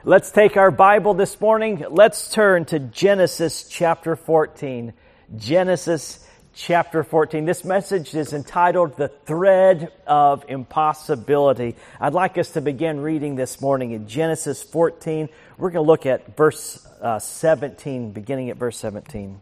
Let's take our Bible this morning. Let's turn to Genesis chapter 14. Genesis chapter 14. This message is entitled, The Thread of Impossibility. I'd like us to begin reading this morning in Genesis 14. We're going to look at verse 17, beginning at verse 17.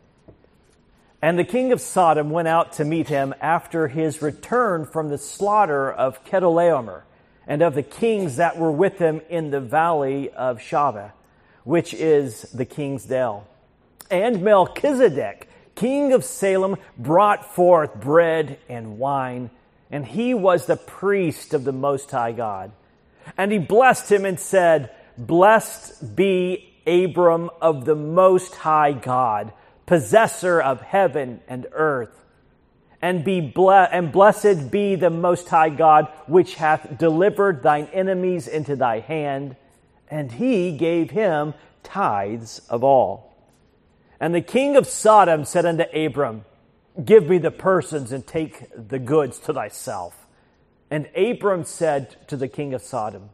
And the king of Sodom went out to meet him after his return from the slaughter of Chedorlaomer, and of the kings that were with him in the valley of Shaveh, which is the king's dell. And Melchizedek, king of Salem, brought forth bread and wine, and he was the priest of the Most High God. And he blessed him and said, Blessed be Abram of the Most High God, possessor of heaven and earth. And blessed be the Most High God, which hath delivered thine enemies into thy hand. And he gave him tithes of all. And the king of Sodom said unto Abram, Give me the persons, and take the goods to thyself. And Abram said to the king of Sodom,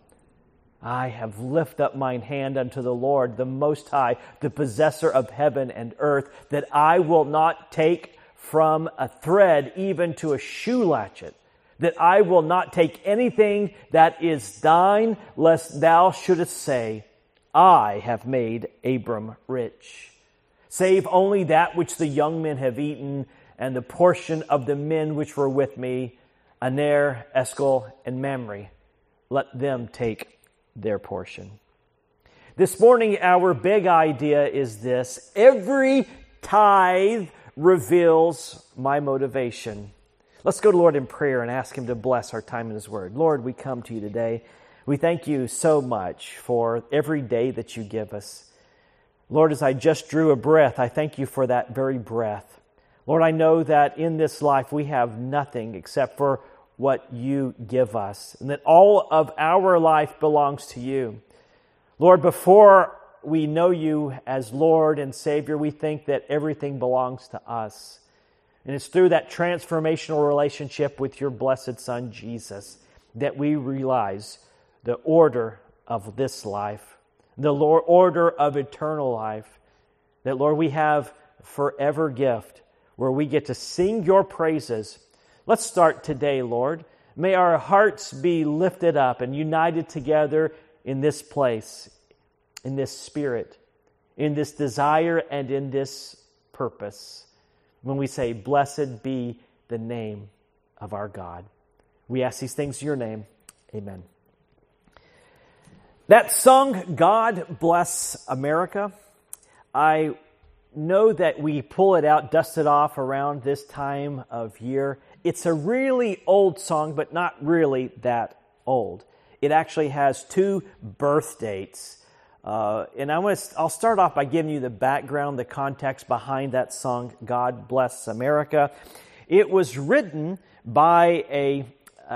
I have lifted up mine hand unto the Lord, the Most High, the possessor of heaven and earth, that I will not take from a thread even to a shoe latchet, that I will not take anything that is thine, lest thou shouldest say, I have made Abram rich. Save only that which the young men have eaten, and the portion of the men which were with me, Aner, Eshcol, and Mamre. Let them take their portion. This morning, our big idea is this: every tithe reveals my motivation. Let's go to Lord in prayer and ask Him to bless our time in His Word. Lord, we come to You today. We thank You so much for every day that You give us. Lord, as I just drew a breath, I thank You for that very breath. Lord, I know that in this life we have nothing except for what You give us, and that all of our life belongs to You. Lord, before we know You as Lord and Savior, we think that everything belongs to us. And it's through that transformational relationship with Your blessed Son, Jesus, that we realize the order of this life, the order of eternal life, that, Lord, we have a forever gift where we get to sing Your praises. Let's start today, Lord. May our hearts be lifted up and united together in this place, in this spirit, in this desire, and in this purpose. When we say, Blessed be the name of our God. We ask these things in Your name. Amen. That song, God Bless America, I know that we pull it out, dust it off around this time of year. It's a really old song, but not really that old. It actually has two birth dates. And I'll start off by giving you the background, the context behind that song, God Bless America. It was written by a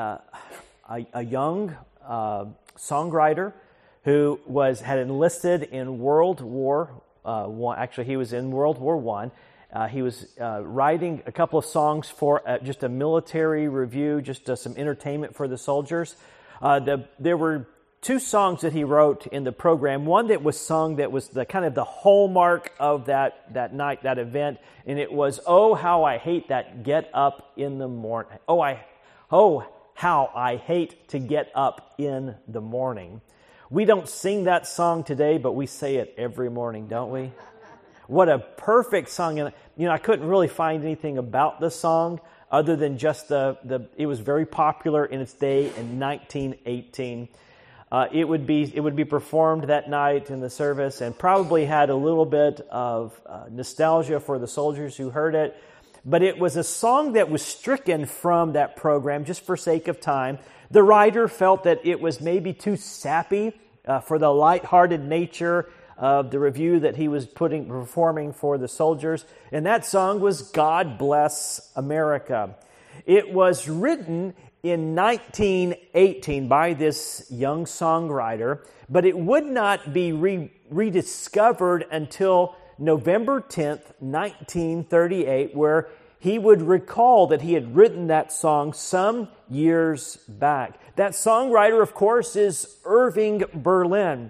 young songwriter who had enlisted in World War I. Actually, he was in World War I. He was writing a couple of songs for just a military review, just some entertainment for the soldiers. There were two songs that he wrote in the program. One that was sung that was the kind of the hallmark of that night, that event, and it was, Oh, how I hate that get up in the morning. Oh, how I hate to get up in the morning. We don't sing that song today, but we say it every morning, don't we? What a perfect song. And I couldn't really find anything about the song other than just it was very popular in its day in 1918. It would be performed that night in the service, and probably had a little bit of nostalgia for the soldiers who heard it. But it was a song that was stricken from that program just for sake of time. The writer felt that it was maybe too sappy for the lighthearted nature of the review that he was performing for the soldiers. And that song was God Bless America. It was written in 1918 by this young songwriter, but it would not be rediscovered until November 10th, 1938, where he would recall that he had written that song some years back. That songwriter, of course, is Irving Berlin.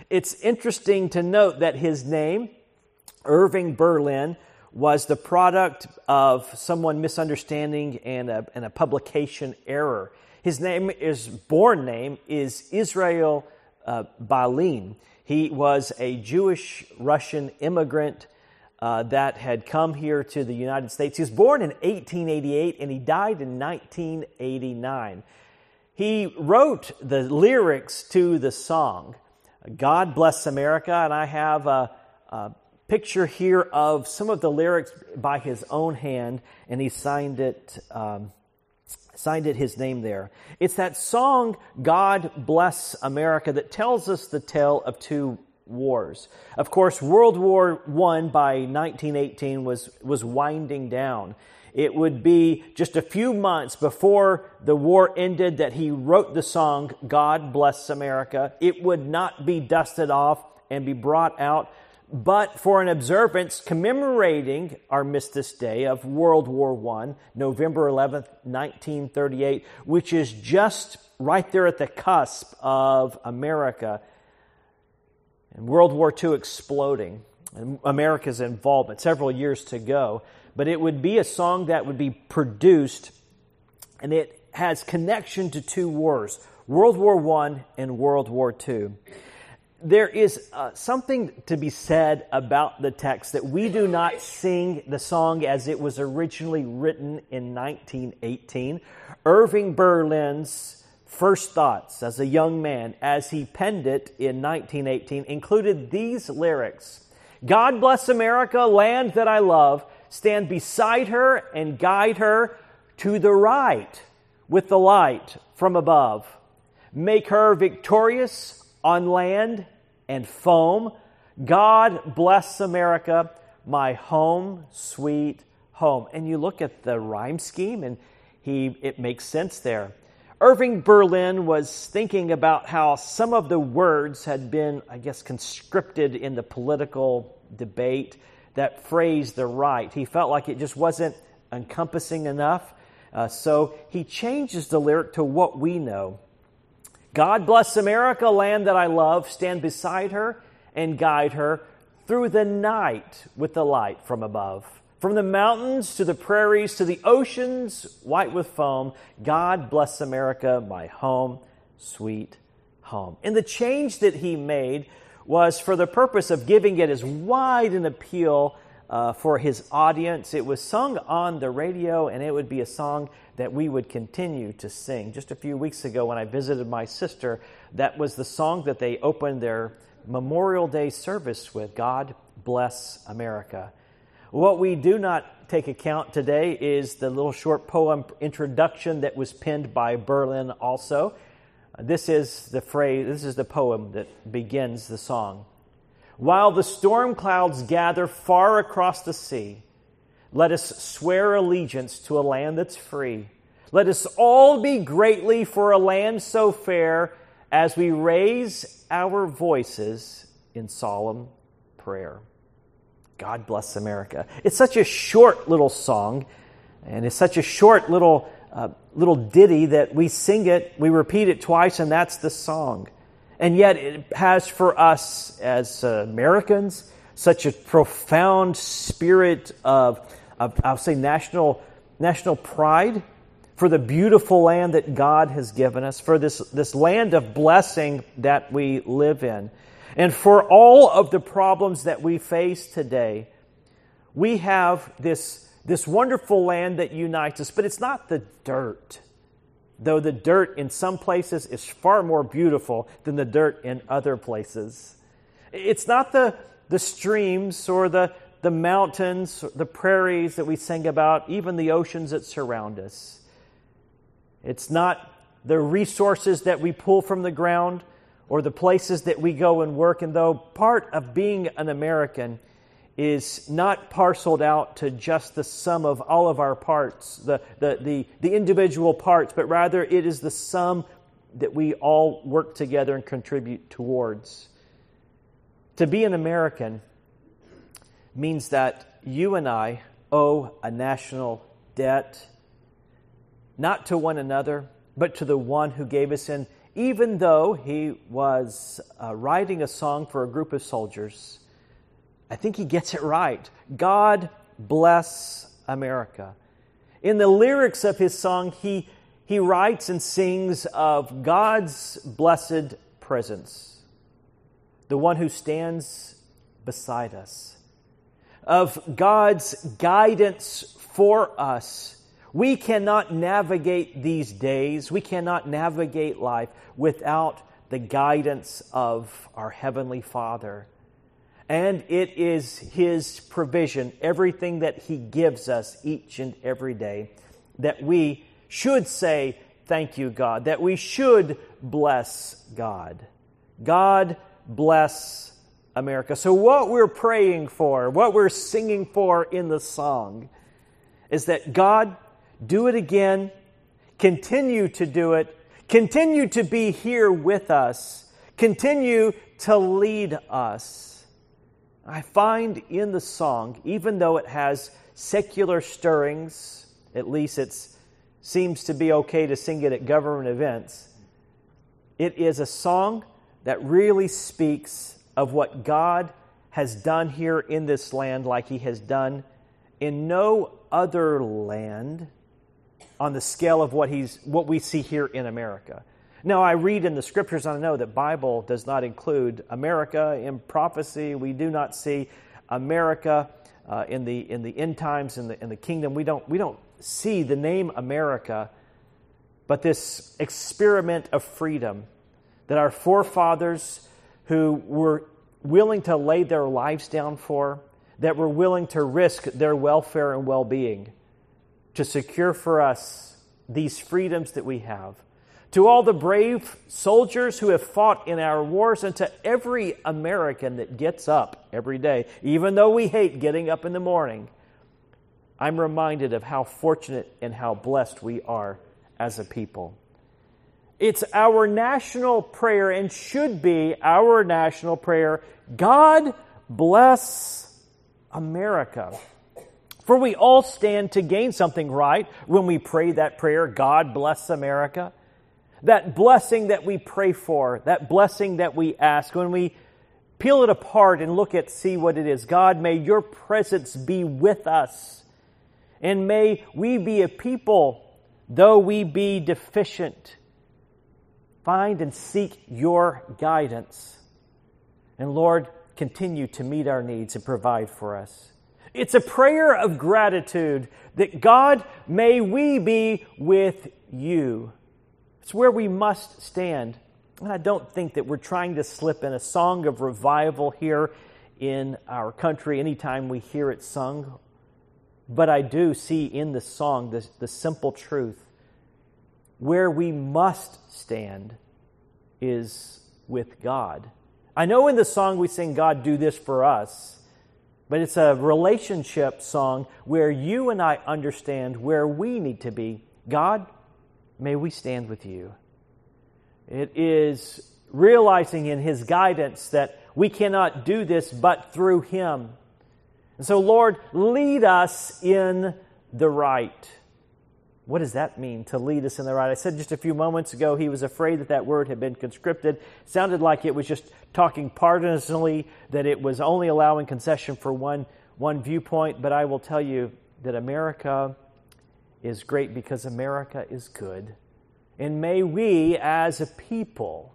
It's interesting to note that his name, Irving Berlin, was the product of someone misunderstanding and a publication error. His born name is Israel Balin. He was a Jewish Russian immigrant that had come here to the United States. He was born in 1888 and he died in 1989. He wrote the lyrics to the song, God Bless America, and I have a picture here of some of the lyrics by his own hand, and he signed it his name there. It's that song, God Bless America, that tells us the tale of two wars. Of course, World War I by 1918 was winding down. It would be just a few months before the war ended that he wrote the song, God Bless America. It would not be dusted off and be brought out, but for an observance commemorating Armistice Day of World War I, November 11th, 1938, which is just right there at the cusp of America and World War II exploding and America's involvement several years to go. But it would be a song that would be produced, and it has connection to two wars, World War I and World War II. There is something to be said about the text that we do not sing the song as it was originally written in 1918. Irving Berlin's first thoughts as a young man, as he penned it in 1918, included these lyrics: God bless America, land that I love. Stand beside her and guide her to the right with the light from above. Make her victorious on land and foam. God bless America, my home, sweet home. And you look at the rhyme scheme and it makes sense there. Irving Berlin was thinking about how some of the words had been, conscripted in the political debate. That phrase, the right, he felt like it just wasn't encompassing enough. So he changes the lyric to what we know. God bless America, land that I love. Stand beside her and guide her through the night with the light from above. From the mountains to the prairies to the oceans white with foam. God bless America, my home, sweet home. And the change that he made was for the purpose of giving it as wide an appeal for his audience. It was sung on the radio, and it would be a song that we would continue to sing. Just a few weeks ago when I visited my sister, that was the song that they opened their Memorial Day service with, God Bless America. What we do not take account today is the little short poem introduction that was penned by Berlin also. This is the poem that begins the song. While the storm clouds gather far across the sea, let us swear allegiance to a land that's free. Let us all be greatly for a land so fair as we raise our voices in solemn prayer. God bless America. It's such a short little song, and it's such a short little ditty that we sing it, we repeat it twice, and that's the song. And yet it has for us as Americans such a profound spirit of I'll say national pride for the beautiful land that God has given us, for this land of blessing that we live in. And for all of the problems that we face today, we have this wonderful land that unites us, but it's not the dirt. Though the dirt in some places is far more beautiful than the dirt in other places. It's not the streams or the mountains, the prairies that we sing about, even the oceans that surround us. It's not the resources that we pull from the ground or the places that we go and work. And though part of being an American is not parceled out to just the sum of all of our parts, the individual parts, but rather it is the sum that we all work together and contribute towards. To be an American means that you and I owe a national debt, not to one another, but to the one who gave us an even though he was writing a song for a group of soldiers, I think he gets it right. God bless America. In the lyrics of his song, he writes and sings of God's blessed presence, the one who stands beside us, of God's guidance for us. We cannot navigate these days, we cannot navigate life without the guidance of our Heavenly Father. And it is His provision, everything that He gives us each and every day, that we should say, thank you, God, that we should bless God. God bless America. So what we're praying for, what we're singing for in the song, is that God, do it again, continue to do it, continue to be here with us, continue to lead us. I find in the song, even though it has secular stirrings, at least it seems to be okay to sing it at government events, it is a song that really speaks of what God has done here in this land like He has done in no other land on the scale of what we see here in America. Now, I read in the Scriptures, and I know that Bible does not include America in prophecy. We do not see America in the end times in the kingdom. We don't see the name America, but this experiment of freedom that our forefathers who were willing to lay their lives down for, that were willing to risk their welfare and well-being to secure for us these freedoms that we have. To all the brave soldiers who have fought in our wars, and to every American that gets up every day, even though we hate getting up in the morning, I'm reminded of how fortunate and how blessed we are as a people. It's our national prayer, and should be our national prayer, God bless America. For we all stand to gain something, right, when we pray that prayer, God bless America. That blessing that we pray for, that blessing that we ask, when we peel it apart and see what it is. God, may your presence be with us. And may we be a people, though we be deficient, find and seek your guidance. And Lord, continue to meet our needs and provide for us. It's a prayer of gratitude that God, may we be with you. It's where we must stand. And I don't think that we're trying to slip in a song of revival here in our country anytime we hear it sung. But I do see in the song the simple truth. Where we must stand is with God. I know in the song we sing, God, do this for us. But it's a relationship song where you and I understand where we need to be. God, may we stand with you. It is realizing in His guidance that we cannot do this but through Him. And so, Lord, lead us in the right. What does that mean, to lead us in the right? I said just a few moments ago he was afraid that word had been conscripted. It sounded like it was just talking partisanly, that it was only allowing concession for one viewpoint. But I will tell you that America is great because America is good. And may we as a people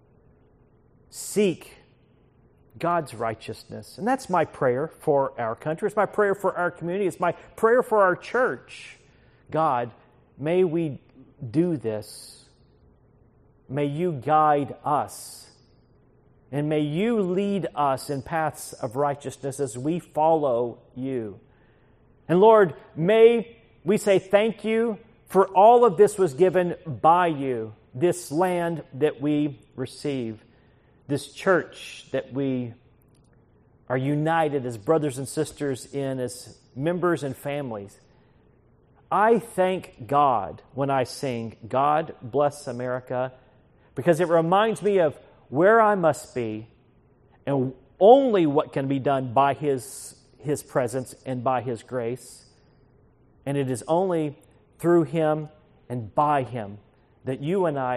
seek God's righteousness. And that's my prayer for our country. It's my prayer for our community. It's my prayer for our church. God, may we do this. May you guide us. And may you lead us in paths of righteousness as we follow you. And Lord, may we say thank you for all of this was given by you. This land that we receive. This church that we are united as brothers and sisters in, as members and families. I thank God when I sing, God bless America, because it reminds me of where I must be and only what can be done by His presence and by His grace. And it is only through Him and by Him that you and I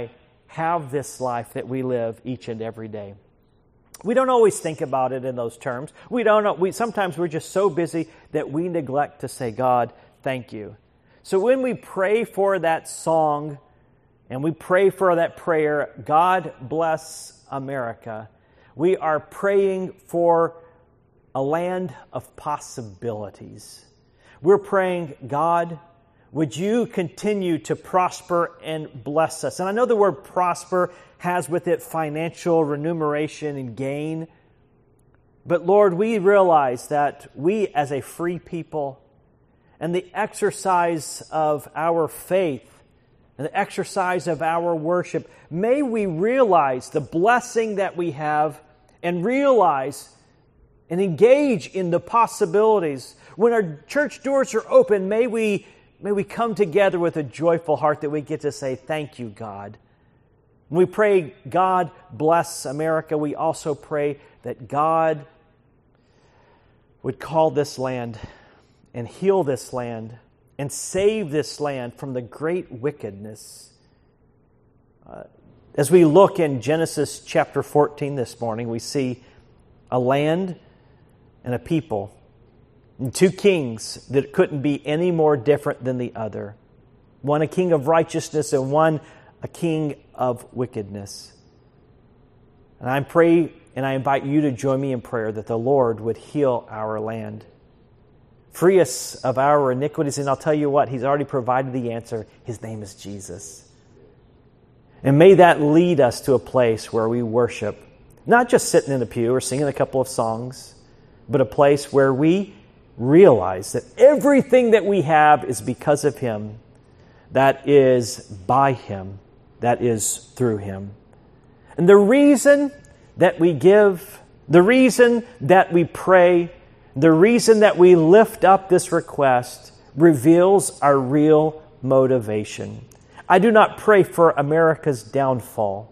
have this life that we live each and every day. We don't always think about it in those terms. Sometimes we're just so busy that we neglect to say, God, thank you. So when we pray for that song and we pray for that prayer, God bless America, we are praying for a land of possibilities. We're praying, God, would you continue to prosper and bless us? And I know the word prosper has with it financial remuneration and gain. But Lord, we realize that we as a free people and the exercise of our faith and the exercise of our worship, may we realize the blessing that we have and realize and engage in the possibilities. When our church doors are open, may we come together with a joyful heart that we get to say, thank you, God. When we pray, God bless America, we also pray that God would call this land and heal this land and save this land from the great wickedness. As we look in Genesis chapter 14 this morning, we see a land and a people, and two kings that couldn't be any more different than the other. One a king of righteousness and one a king of wickedness. And I pray and I invite you to join me in prayer that the Lord would heal our land. Free us of our iniquities, and I'll tell you what, He's already provided the answer. His name is Jesus. And may that lead us to a place where we worship, not just sitting in a pew or singing a couple of songs, but a place where we realize that everything that we have is because of Him, that is by Him, that is through Him. And the reason that we give, the reason that we pray, the reason that we lift up this request reveals our real motivation. I do not pray for America's downfall.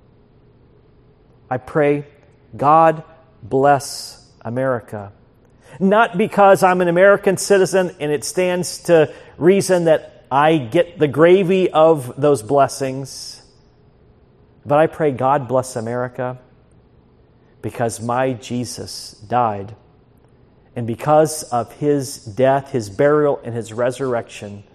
I pray, God bless America. Not because I'm an American citizen and it stands to reason that I get the gravy of those blessings, but I pray God bless America because my Jesus died. And because of His death, His burial, and His resurrection,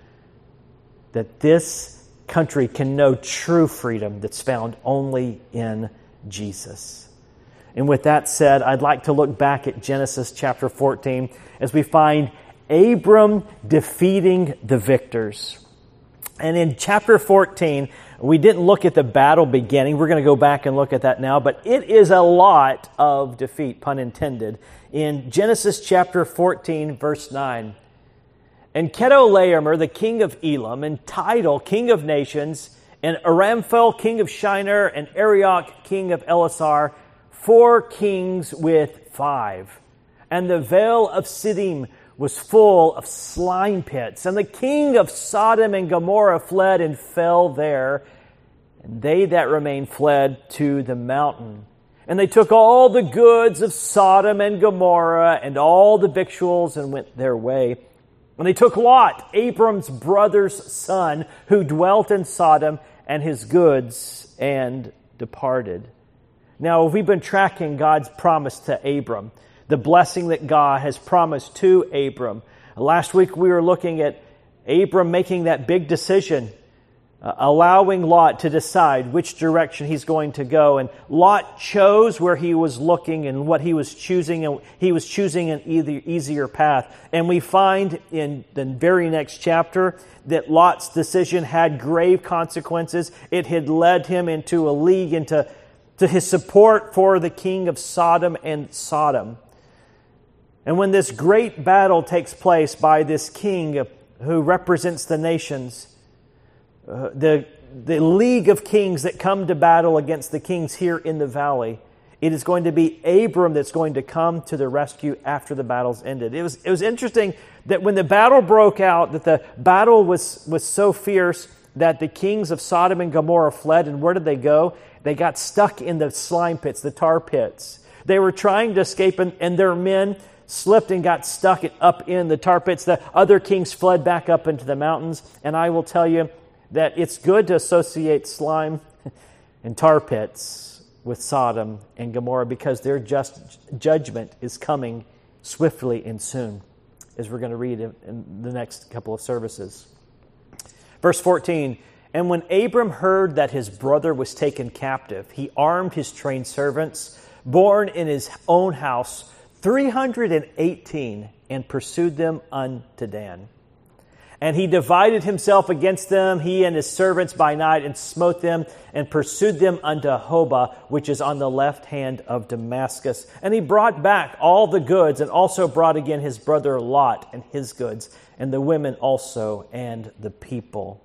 that this country can know true freedom that's found only in Jesus. And with that said, I'd like to look back at Genesis chapter 14 as we find Abram defeating the victors. And in chapter 14, we didn't look at the battle beginning. We're going to go back and look at that now, but it is a lot of defeat, pun intended. In Genesis chapter 14, verse 9, and Chedorlaomer, the king of Elam, and Tidal, king of nations, and Aramphel, king of Shinar, and Arioch, king of Elasar, 4 kings with 5. And the vale of Siddim was full of slime pits. And the king of Sodom and Gomorrah fled and fell there. And they that remained fled to the mountain. And they took all the goods of Sodom and Gomorrah and all the victuals and went their way. And they took Lot, Abram's brother's son, who dwelt in Sodom, and his goods, and departed. Now, we've been tracking God's promise to Abram, the blessing that God has promised to Abram. Last week we were looking at Abram making that big decision, allowing Lot to decide which direction he's going to go. And Lot chose where he was looking and what he was choosing, and he was choosing an easier path. And we find in the very next chapter that Lot's decision had grave consequences. It had led him into a league, into his support for the king of Sodom and Sodom. And when this great battle takes place by this king who represents the nations, the league of kings that come to battle against the kings here in the valley, it is going to be Abram that's going to come to the rescue after the battle's ended. It was interesting that when the battle broke out, that the battle was so fierce that the kings of Sodom and Gomorrah fled. And where did they go? They got stuck in the slime pits, the tar pits. They were trying to escape, and their men slipped and got stuck up in the tar pits. The other kings fled back up into the mountains. And I will tell you that it's good to associate slime and tar pits with Sodom and Gomorrah, because their just judgment is coming swiftly and soon, as we're going to read in the next couple of services. Verse 14, and when Abram heard that his brother was taken captive, he armed his trained servants, born in his own house, 318, and pursued them unto Dan. And he divided himself against them, he and his servants by night, and smote them, and pursued them unto Hobah, which is on the left hand of Damascus. And he brought back all the goods, and also brought again his brother Lot and his goods, and the women also, and the people.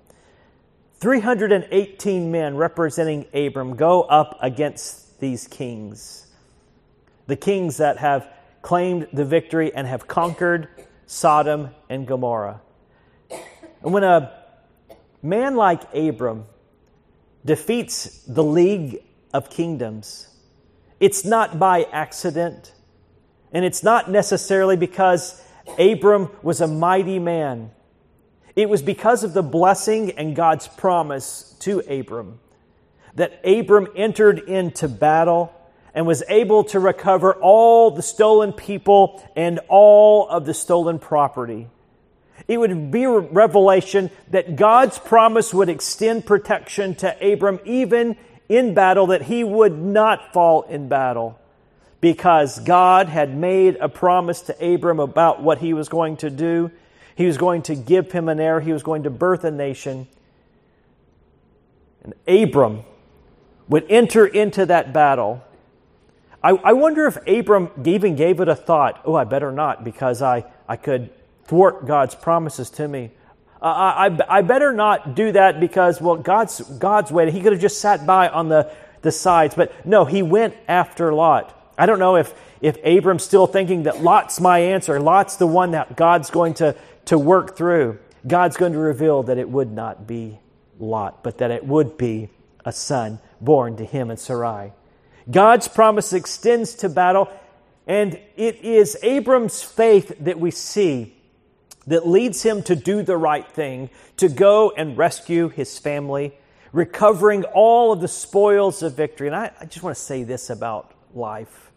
318 men representing Abram go up against these kings. The kings that have claimed the victory and have conquered Sodom and Gomorrah. And when a man like Abram defeats the League of Kingdoms, it's not by accident, and it's not necessarily because Abram was a mighty man. It was because of the blessing and God's promise to Abram that Abram entered into battle and was able to recover all the stolen people and all of the stolen property. It would be a revelation that God's promise would extend protection to Abram even in battle, that he would not fall in battle, because God had made a promise to Abram about what he was going to do. He was going to give him an heir. He was going to birth a nation. And Abram would enter into that battle. I wonder if Abram even gave it a thought. Oh, I better not, because I could thwart God's promises to me. I better not do that because, well, God's way. He could have just sat by on the sides. But no, he went after Lot. I don't know if Abram's still thinking that Lot's my answer. Lot's the one that God's going to work through. God's going to reveal that it would not be Lot, but that it would be a son born to him and Sarai. God's promise extends to battle, and it is Abram's faith that we see that leads him to do the right thing, to go and rescue his family, recovering all of the spoils of victory. And I just want to say this about life.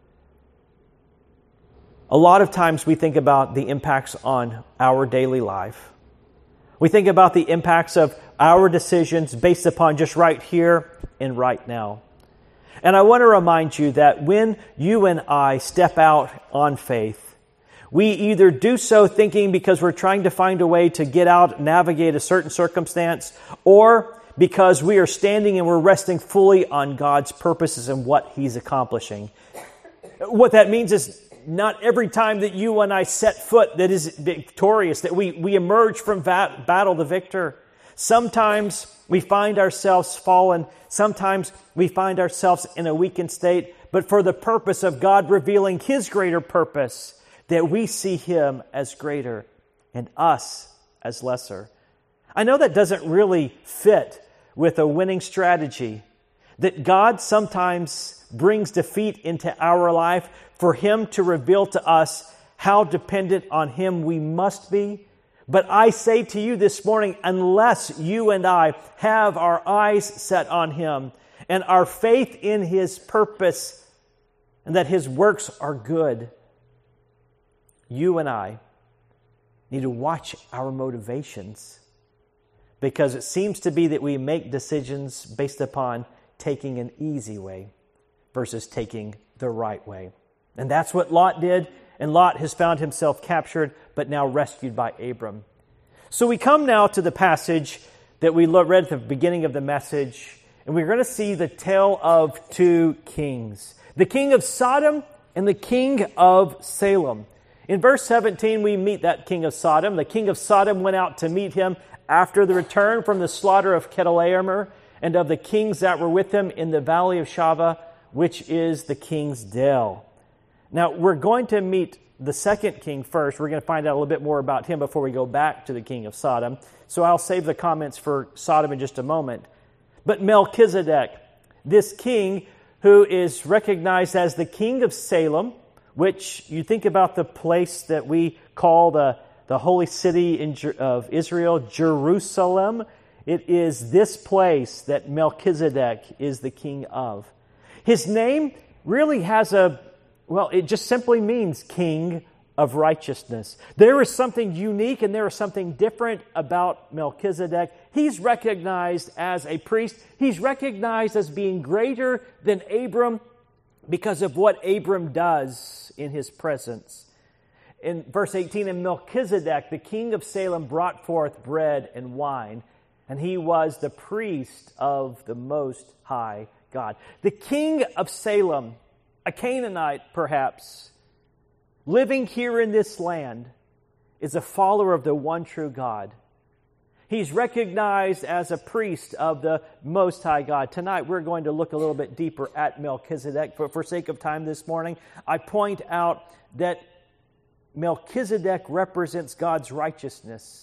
A lot of times we think about the impacts on our daily life. We think about the impacts of our decisions based upon just right here and right now. And I want to remind you that when you and I step out on faith, we either do so thinking because we're trying to find a way to get out, navigate a certain circumstance, or because we are standing and we're resting fully on God's purposes and what He's accomplishing. What that means is not every time that you and I set foot that is victorious, that we emerge from battle the victor. Sometimes we find ourselves fallen. Sometimes we find ourselves in a weakened state. But for the purpose of God revealing His greater purpose, that we see Him as greater and us as lesser. I know that doesn't really fit with a winning strategy. That God sometimes brings defeat into our life for Him to reveal to us how dependent on Him we must be. But I say to you this morning, unless you and I have our eyes set on Him and our faith in His purpose and that His works are good, you and I need to watch our motivations, because it seems to be that we make decisions based upon taking an easy way versus taking the right way. And that's what Lot did. And Lot has found himself captured, but now rescued by Abram. So we come now to the passage that we read at the beginning of the message, and we're going to see the tale of two kings. The king of Sodom and the king of Salem. In verse 17, we meet that king of Sodom. The king of Sodom went out to meet him after the return from the slaughter of Chedorlaomer and of the kings that were with him in the valley of Shaveh, which is the king's dale. Now, we're going to meet the second king first. We're going to find out a little bit more about him before we go back to the king of Sodom. So I'll save the comments for Sodom in just a moment. But Melchizedek, this king who is recognized as the king of Salem, which you think about the place that we call the holy city of Israel, Jerusalem. It is this place that Melchizedek is the king of. His name really has it just simply means king of righteousness. There is something unique and there is something different about Melchizedek. He's recognized as a priest. He's recognized as being greater than Abram because of what Abram does in his presence. In verse 18, and Melchizedek, the king of Salem, brought forth bread and wine, and he was the priest of the Most High God. The king of Salem, a Canaanite perhaps, living here in this land, is a follower of the one true God. He's recognized as a priest of the Most High God. Tonight we're going to look a little bit deeper at Melchizedek. But for sake of time this morning, I point out that Melchizedek represents God's righteousness.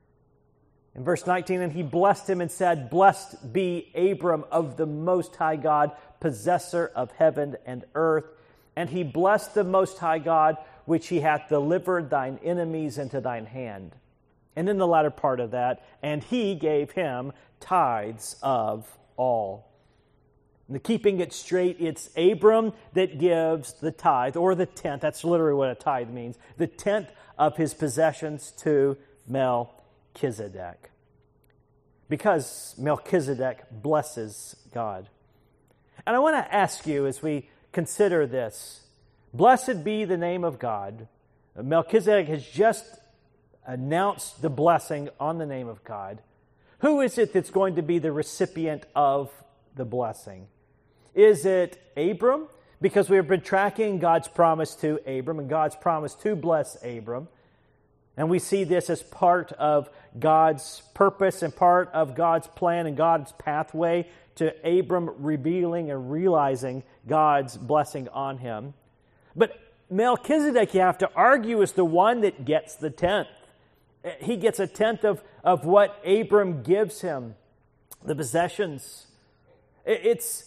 In verse 19, and he blessed him and said, Blessed be Abram of the Most High God, possessor of heaven and earth. And he blessed the Most High God, which he hath delivered thine enemies into thine hand. And in the latter part of that, and he gave him tithes of all. And keeping it straight, it's Abram that gives the tithe, or the tenth. That's literally what a tithe means. The tenth of his possessions to Melchizedek. Because Melchizedek blesses God. And I want to ask you as we consider this, blessed be the name of God. Melchizedek has just announced the blessing on the name of God. Who is it that's going to be the recipient of the blessing? Is it Abram? Because we've been tracking God's promise to Abram and God's promise to bless Abram. And we see this as part of God's purpose and part of God's plan and God's pathway to Abram revealing and realizing God's blessing on him. But Melchizedek, you have to argue, is the one that gets the tenth. He gets a tenth of what Abram gives him, the possessions. It's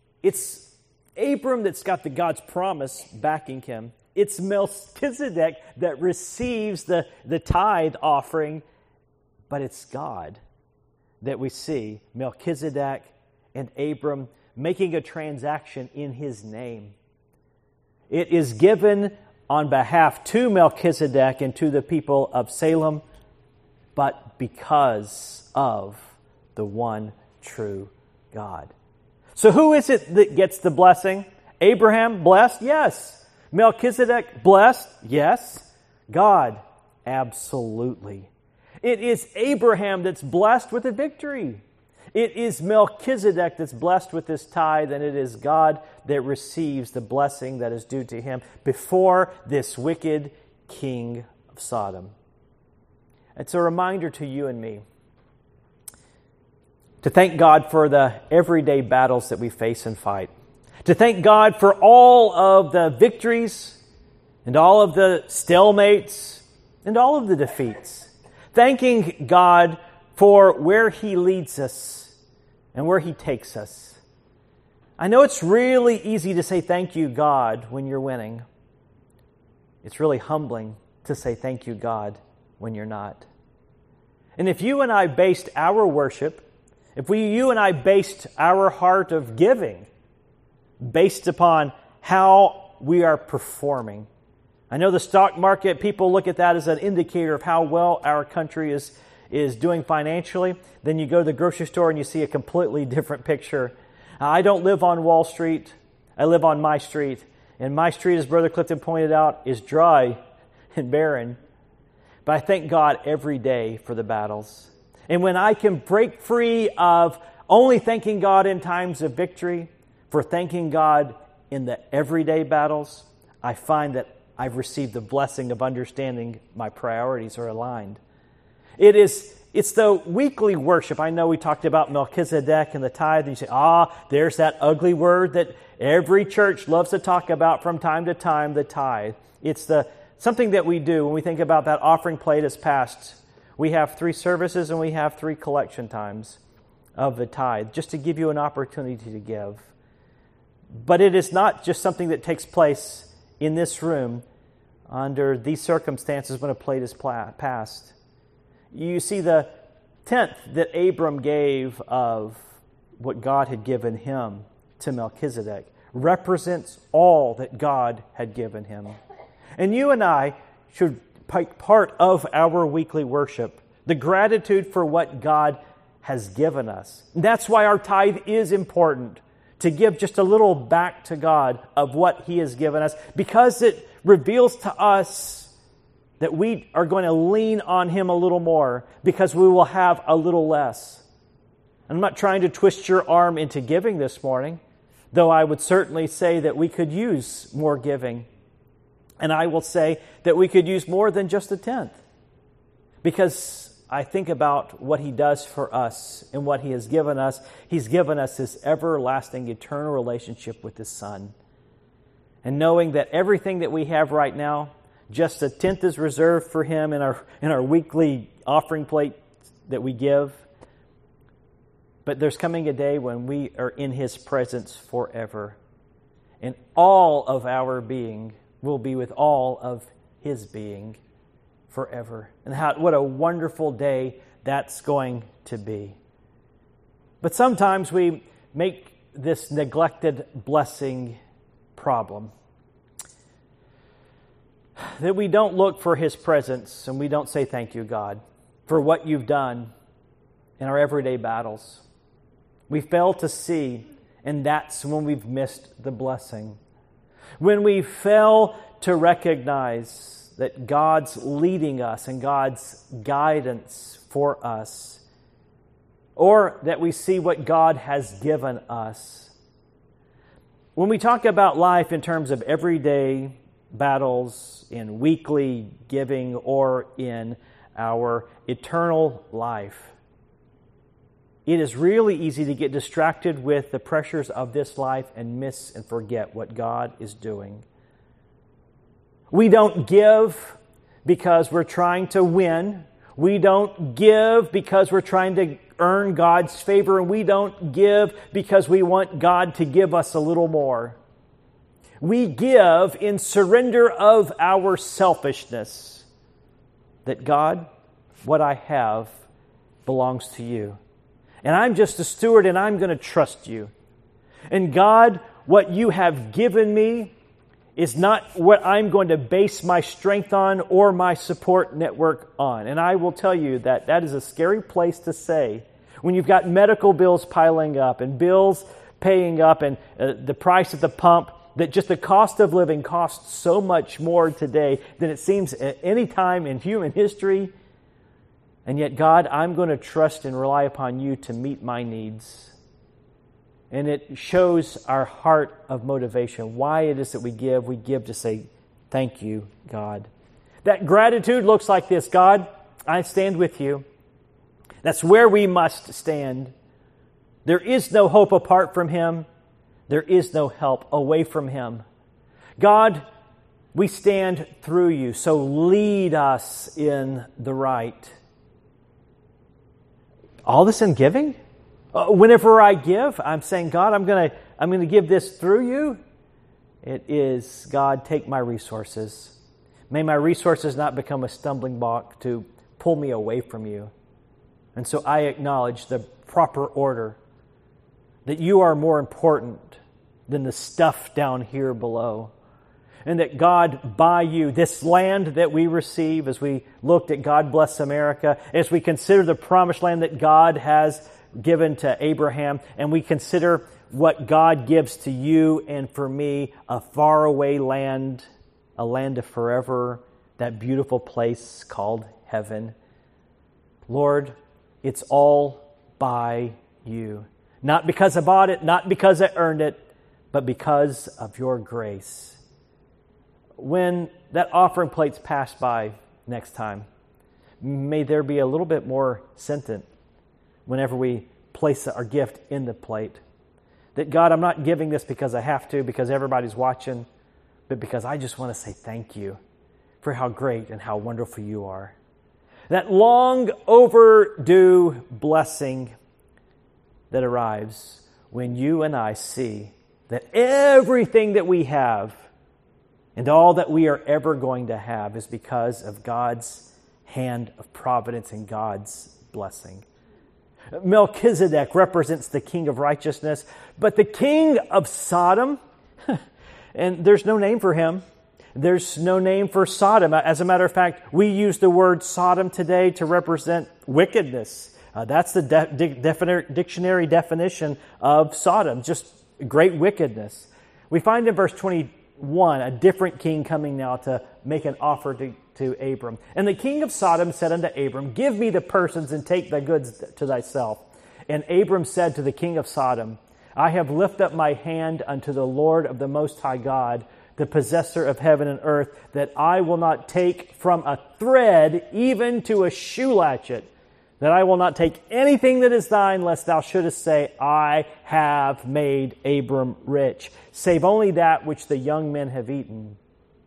Abram that's got God's promise backing him. It's Melchizedek that receives the tithe offering, but it's God that we see Melchizedek and Abram making a transaction in his name. It is given on behalf to Melchizedek and to the people of Salem, but because of the one true God. So who is it that gets the blessing? Abraham blessed? Yes. Melchizedek blessed? Yes. God? Absolutely. It is Abraham that's blessed with a victory. It is Melchizedek that's blessed with this tithe, and it is God that receives the blessing that is due to him before this wicked king of Sodom. It's a reminder to you and me to thank God for the everyday battles that we face and fight. To thank God for all of the victories and all of the stalemates and all of the defeats. Thanking God for where He leads us and where He takes us. I know it's really easy to say thank you, God, when you're winning. It's really humbling to say thank you, God, when you're not. And if you and I based our worship, you and I based our heart of giving based upon how we are performing. I know the stock market, people look at that as an indicator of how well our country is doing financially. Then you go to the grocery store and you see a completely different picture. I don't live on Wall Street. I live on my street. And my street, as Brother Clifton pointed out, is dry and barren. But I thank God every day for the battles. And when I can break free of only thanking God in times of victory, for thanking God in the everyday battles, I find that I've received the blessing of understanding my priorities are aligned. It's the weekly worship. I know we talked about Melchizedek and the tithe, and you say, there's that ugly word that every church loves to talk about from time to time, the tithe. It's something that we do when we think about that offering plate as passed. We have 3 services and we have 3 collection times of the tithe, just to give you an opportunity to give. But it is not just something that takes place in this room under these circumstances when a plate is passed. You see, the tenth that Abram gave of what God had given him to Melchizedek represents all that God had given him. And you and I should take part of our weekly worship, the gratitude for what God has given us. And that's why our tithe is important, to give just a little back to God of what He has given us, because it reveals to us that we are going to lean on Him a little more, because we will have a little less. I'm not trying to twist your arm into giving this morning, though I would certainly say that we could use more giving. And I will say that we could use more than just a tenth, because I think about what He does for us and what He has given us. He's given us this everlasting, eternal relationship with His Son. And knowing that everything that we have right now, just a tenth is reserved for Him in our weekly offering plate that we give. But there's coming a day when we are in His presence forever. And all of our being will be with all of His being forever. And what a wonderful day that's going to be. But sometimes we make this neglected blessing problem. That we don't look for His presence and we don't say thank you, God, for what you've done in our everyday battles. We fail to see, and that's when we've missed the blessing. When we fail to recognize that God's leading us and God's guidance for us, or that we see what God has given us. When we talk about life in terms of everyday battles, in weekly giving, or in our eternal life, it is really easy to get distracted with the pressures of this life and miss and forget what God is doing. We don't give because we're trying to win. We don't give because we're trying to earn God's favor. And we don't give because we want God to give us a little more. We give in surrender of our selfishness. That God, what I have belongs to you. And I'm just a steward and I'm going to trust you. And God, what you have given me is not what I'm going to base my strength on or my support network on. And I will tell you that that is a scary place to say when you've got medical bills piling up and bills paying up and the price at the pump, that just the cost of living costs so much more today than it seems at any time in human history. And yet, God, I'm going to trust and rely upon you to meet my needs. And it shows our heart of motivation. Why it is that we give to say, thank you, God. That gratitude looks like this: God, I stand with you. That's where we must stand. There is no hope apart from Him. There is no help away from Him. God, we stand through you, so lead us in the right. All this in giving? Whenever I give, I'm saying, God, I'm going to give this through you. It is, God, take my resources. May my resources not become a stumbling block to pull me away from you. And so I acknowledge the proper order, that you are more important than the stuff down here below. And that God, by you, this land that we receive, as we looked at God Bless America, as we consider the promised land that God has given to Abraham, and we consider what God gives to you and for me, a faraway land, a land of forever, that beautiful place called heaven. Lord, it's all by you. Not because I bought it, not because I earned it, but because of your grace. When that offering plate's passed by next time, may there be a little bit more sentiment whenever we place our gift in the plate. That, God, I'm not giving this because I have to, because everybody's watching, but because I just want to say thank you for how great and how wonderful you are. That long overdue blessing that arrives when you and I see that everything that we have and all that we are ever going to have is because of God's hand of providence and God's blessing. Melchizedek represents the king of righteousness. But the king of Sodom, and there's no name for him. There's no name for Sodom. As a matter of fact, we use the word Sodom today to represent wickedness. That's the dictionary definition of Sodom, just great wickedness. We find in verse 21 a different king coming now to make an offer to Abram. And the king of Sodom said unto Abram, Give me the persons and take thy goods to thyself. And Abram said to the king of Sodom, I have lifted up my hand unto the Lord of the Most High God, the possessor of heaven and earth, that I will not take from a thread even to a shoe latchet, that I will not take anything that is thine, lest thou shouldest say, I have made Abram rich, save only that which the young men have eaten.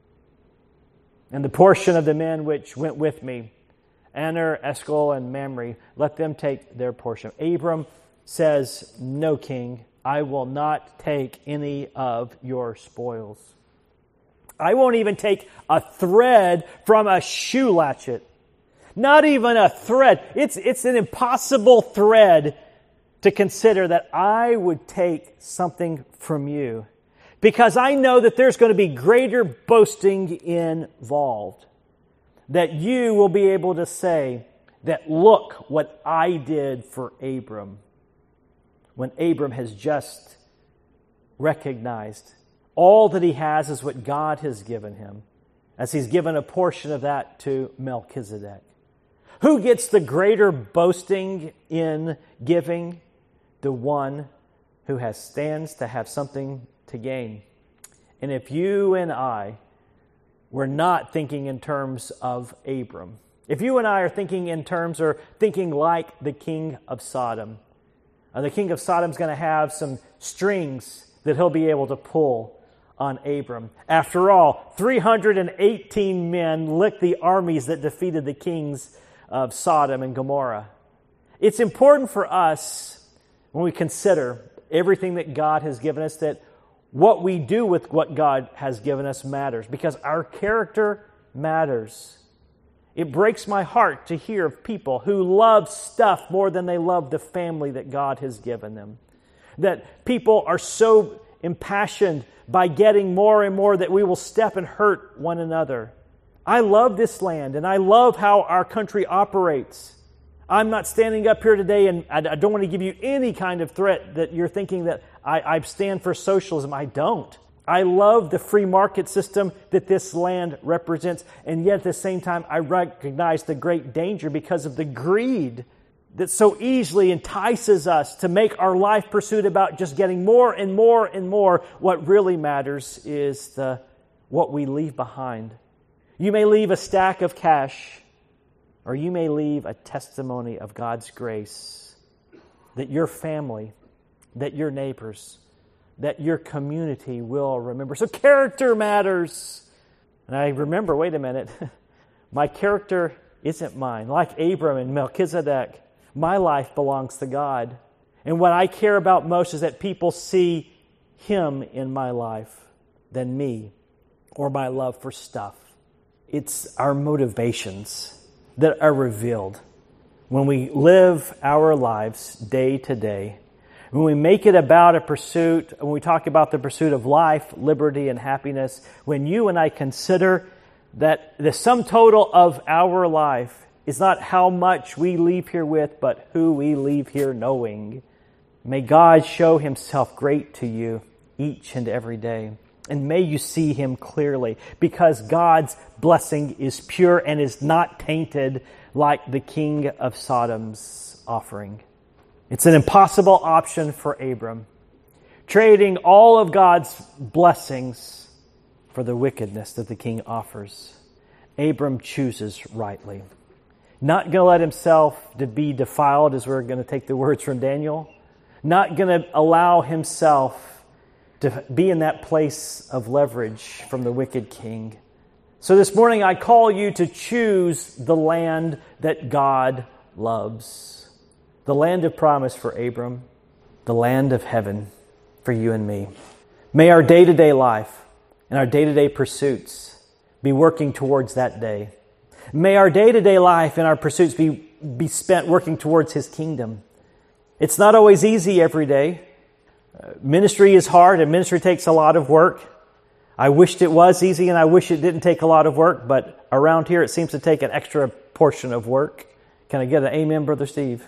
And the portion of the men which went with me, Aner, Eshcol, and Mamre, let them take their portion. Abram says, No, king, I will not take any of your spoils. I won't even take a thread from a shoe latchet. Not even a thread. It's an impossible thread to consider that I would take something from you, because I know that there's going to be greater boasting involved. That you will be able to say that, look what I did for Abram, when Abram has just recognized all that he has is what God has given him, as he's given a portion of that to Melchizedek. Who gets the greater boasting in giving? The one who stands to have something to gain. And if you and I were not thinking in terms of Abram, if you and I are thinking in terms or thinking like the king of Sodom, the king of Sodom is going to have some strings that he'll be able to pull on Abram. After all, 318 men licked the armies that defeated the kings of Sodom and Gomorrah. It's important for us, when we consider everything that God has given us, that what we do with what God has given us matters, because our character matters. It breaks my heart to hear of people who love stuff more than they love the family that God has given them. That people are so impassioned by getting more and more that we will step and hurt one another. I love this land, and I love how our country operates. I'm not standing up here today, and I don't want to give you any kind of threat that you're thinking that I stand for socialism. I don't. I love the free market system that this land represents, and yet at the same time, I recognize the great danger because of the greed that so easily entices us to make our life pursuit about just getting more and more and more. What really matters is what we leave behind. You may leave a stack of cash, or you may leave a testimony of God's grace that your family, that your neighbors, that your community will remember. So character matters. And I remember, wait a minute, my character isn't mine. Like Abram and Melchizedek, my life belongs to God. And what I care about most is that people see Him in my life than me or my love for stuff. It's our motivations that are revealed when we live our lives day to day. When we make it about a pursuit, when we talk about the pursuit of life, liberty, and happiness, when you and I consider that the sum total of our life is not how much we leave here with, but who we leave here knowing. May God show Himself great to you each and every day. And may you see Him clearly, because God's blessing is pure and is not tainted like the king of Sodom's offering. It's an impossible option for Abram, trading all of God's blessings for the wickedness that the king offers. Abram chooses rightly. Not going to let himself to be defiled, as we're going to take the words from Daniel. Not going to allow himself to be in that place of leverage from the wicked king. So this morning I call you to choose the land that God loves. The land of promise for Abram, the land of heaven for you and me. May our day-to-day life and our day-to-day pursuits be working towards that day. May our day-to-day life and our pursuits be spent working towards His kingdom. It's not always easy every day. Ministry is hard, and ministry takes a lot of work. I wished it was easy, and I wish it didn't take a lot of work, but around here it seems to take an extra portion of work. Can I get an amen, Brother Steve?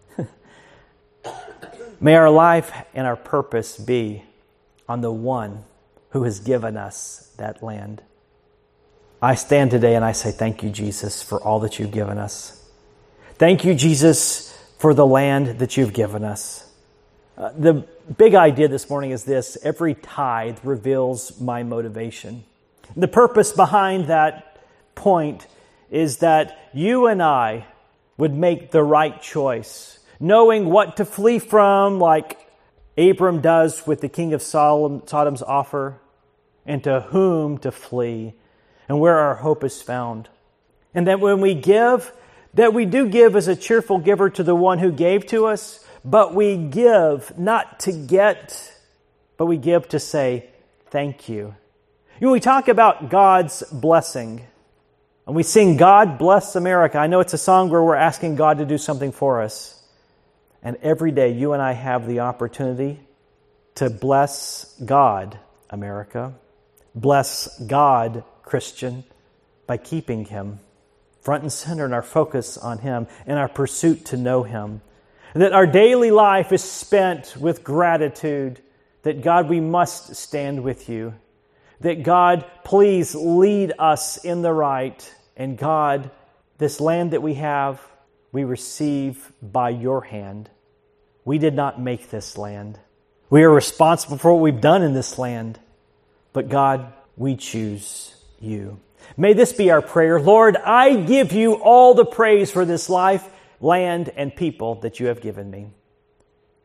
May our life and our purpose be on the one who has given us that land. I stand today and I say thank you, Jesus, for all that you've given us. Thank you, Jesus, for the land that you've given us. The big idea this morning is this: every tithe reveals my motivation. The purpose behind that point is that you and I would make the right choice, knowing what to flee from, like Abram does with the king of Sodom's offer, and to whom to flee, and where our hope is found. And that when we give, that we do give as a cheerful giver to the one who gave to us, but we give not to get, but we give to say thank you. You know, we talk about God's blessing, and we sing God Bless America. I know it's a song where we're asking God to do something for us. And every day you and I have the opportunity to bless God, America. Bless God, Christian, by keeping Him front and center in our focus on Him and our pursuit to know Him. That our daily life is spent with gratitude. That God, we must stand with you. That God, please lead us in the right. And God, this land that we have, we receive by your hand. We did not make this land. We are responsible for what we've done in this land. But God, we choose you. May this be our prayer. Lord, I give you all the praise for this life, land, and people that you have given me.